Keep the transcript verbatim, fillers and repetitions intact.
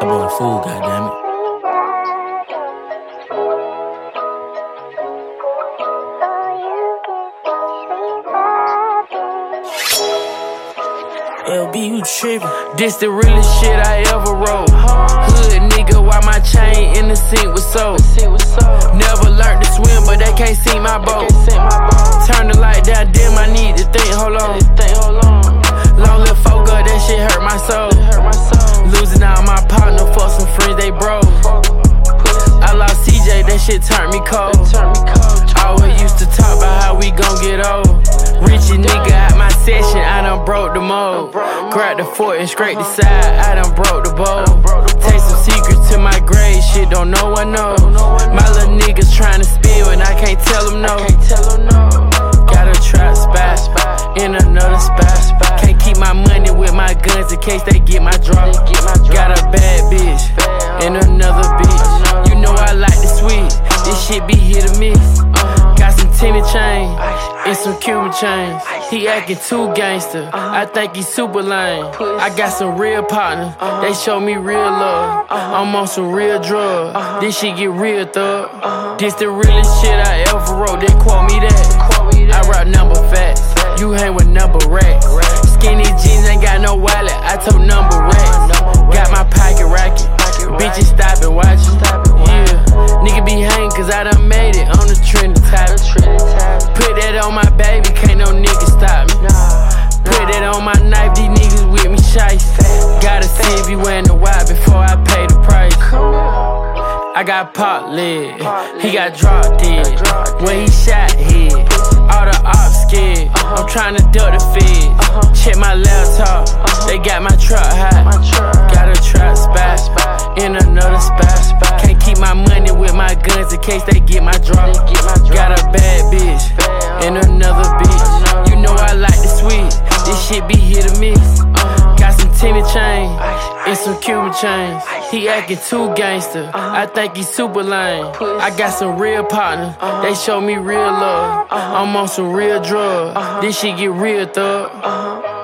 bought a food, goddammit. L B, you trippin'. This the realest shit I ever wrote. Hood nigga, why my chain in the sink with soap? Never learned to swim, but they can't see my boat. Turn the light down, damn, I need to think, hold on. Long live folk, girl, that shit hurt my soul. Losing all my partner, fuck some friends, they broke. I lost C J, that shit turned me cold. Always used to talk about how we gon' get old. Richie nigga out my session, I done broke the mold. Crack the fork and scrape the side, I done broke the bowl. Take some secrets to my grave, shit don't no one know. My little niggas tryna spill and I can't tell them no. Got a trap spot in another spot. Can't keep my money with my guns in case they get my drop. Got a bad bitch in another bitch. You know I like the sweet, this shit be hit or miss. Got some tinted chains and some Cuban chains. He acting too gangster, I think he super lame. I got some real partners, they show me real love. I'm on some real drugs, this shit get real thug. This the realest shit I ever wrote, they quote me that. I rock number facts, you hang with number racks. Skinny jeans ain't got no wallet, I told number racks. Got my pocket racket, bitches stop and watch it. Yeah, nigga be hangin' cause I done made it on the trending top. Put that on my baby, can't no nigga stop me. Put that on my knife, these niggas with me shice. Gotta see if you wearing the white before I pay the price. I got pop leg, he got drop dead. When he shot head, all the ops scared. I'm tryna duck the feds. Check my laptop, they got my truck hot. Got a trap spot in another spot. Can't keep my money with my guns in case they get my drop. Got a bad bitch in another bitch. You know I like the sweet, this shit be hit or miss. Got some tinted chains and some Cuban chains. He acting too gangster, I think he super lame. I got some real partners, they show me real love. I'm on some real drugs, this shit get real thug.